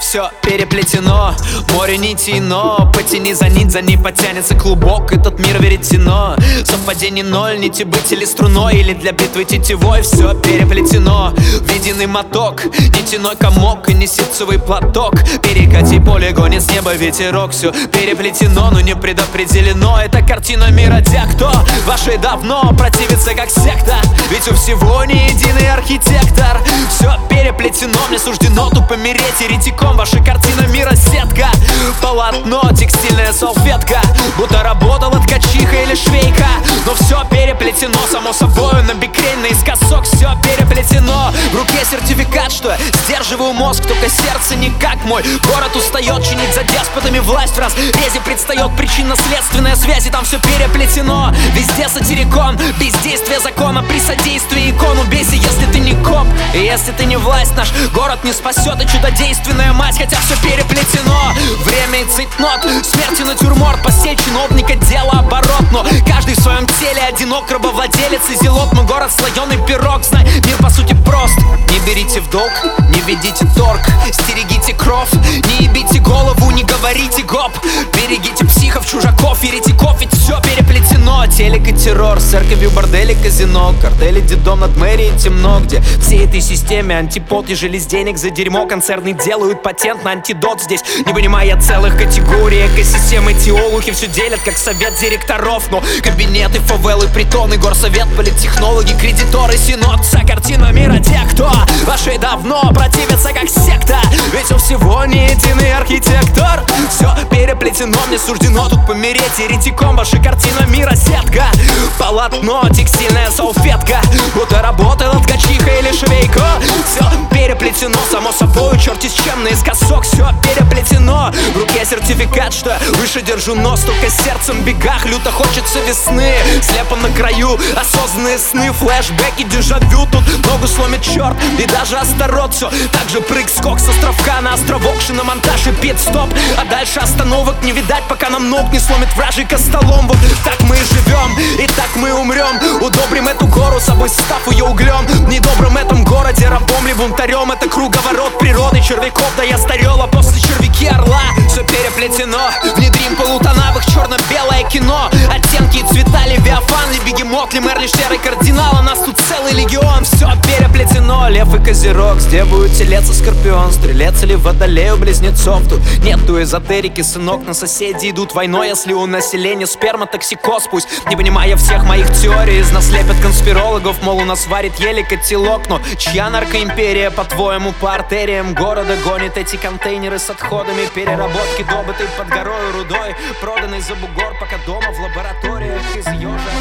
все переплетено, море нитей, но потяни за ней потянется клубок. Этот мир веретено, совпадений ноль, нити быть или струной, или для битвы тетивой. Все переплетено в единый моток, нитяной комок и не ситцевый платок. Перекати поле, гонит с неба ветерок. Все переплетено, но не предопределено. Это картина мира тех, кто вашей давно противится как секта. Ведь у всего не единый архитектор. Все переплетено, мне суждено тупо мереть еретиком. Ваша картина мира сетка, полотно, текстильная салфетка, будто работала ткачиха или швейка. Но все переплетено, само собой, на бикрень, наискосок. Все переплетено, в руке сертификат, что сдерживаю мозг, только сердце не как мой. Город устает чинить за деспотами власть. В разрезе предстает причинно-следственная связь, и там все переплетено. Везде сатирикон, бездействие закона при содействии икону. Бейся, если ты не коп, и если ты не власть. Наш город не спасет и чудодейственная мать, хотя все переплетено. Время и цейтнот, смерть и натюрморт, постель чиновника, дело оборот. Но каждый в своем теле одинок, рабовладелец и зелот. Мы город слоеный пирог, знай, мир по сути прост. Не берите в долг, не ведите торг, стерегите кровь, не ебите голову, не говорите гоп. Берегите психов, чужаков, еретиков, ведь все переплетено. Телек и террор, с церковью, бордели, казино, картели, детдом над мэрией темно, где всей этой системе антипод, ежели с денег за дерьмо концерны делают патент на антидот. Здесь не понимая целых категорий экосистемы, теологи все делят как совет директоров. Но кабинеты, фавелы, притоны, горсовет, политтехнологи, кредиторы, синод. Вся картина мира тех, кто вашей давно противится как секта. Ведь у всего не единый архитектор. Все переплетено, мне суждено тут помереть еретиком. Ваша картина мира сетка, полотно, текстильная салфетка, будто работала ткачиха или швейка. Все переплетено, само собой, черти с чем наискосок. Все переплетено, в руке сертификат, что выше держу нос, только сердцем в бегах. Люто хочется весны, слепо на краю осознанные сны, флешбеки, дежавю. Тут ногу сломит черт и даже Астарот. Все так же прыг-скок с островка на островок, шиномонтаж и пит-стоп. А дальше остановок не видать, пока нам ног не сломит вражий костолом. Вот так мы и живем, и так мы умрем. Удобрим эту гору, собой став ее углем. В недобром этом городе, рабом ли бунтарем. Это круговорот природы, червяков, да я старел, а после червяки орла. Все переплетено, внедрим полутоновых черно-белое кино. Оттенки и цвета, левиафан ли бегемот, ли мэр, ли серый кардинал. А нас тут целый легион, все переплетено. Лев и козерог, где будет телец и скорпион, стрелец или водолей у близнецов. Тут нету эзотерики, сынок, на соседи идут войной. Если у населения сперматоксикоз, пусть, не понимая всех моих теорий, из нас лепят конспирологов, мол, у нас варит еле котелок. Но чья наркоимперия, по-твоему, по артериям города гонит эти контейнеры с отходами переработки, добытой под горой рудой, проданной за бугор, пока дома в лабораториях из ежа